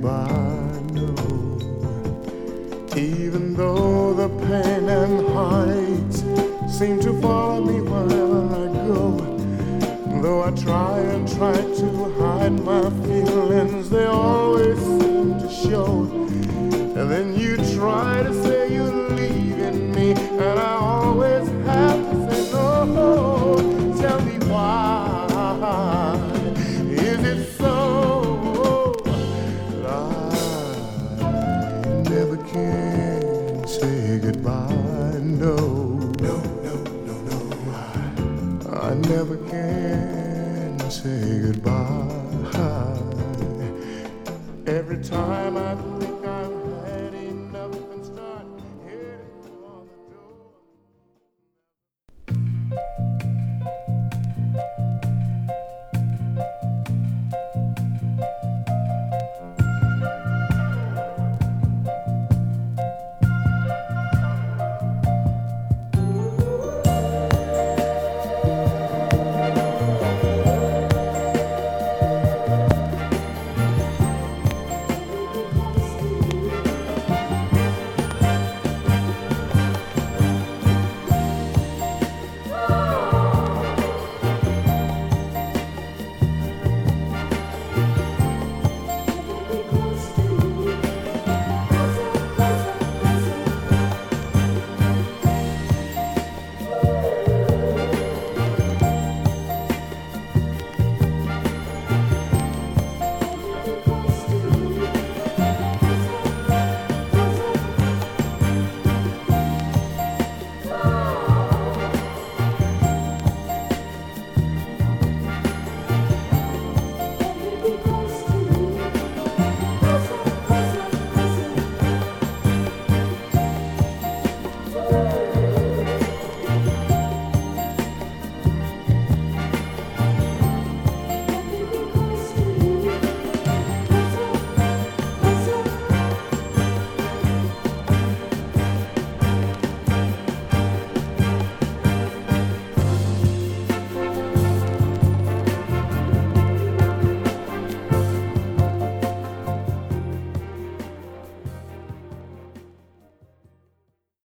goodbye, no. Even though the pain and heartaches seem to follow me wherever I go, though I try to hide my feelings, they always seem to show. And then you try to say you're leaving me, and I always have to say no. Tell me why is it so that I never can say goodbye? No, no, no, no, no. I never can say goodbye. Every time I think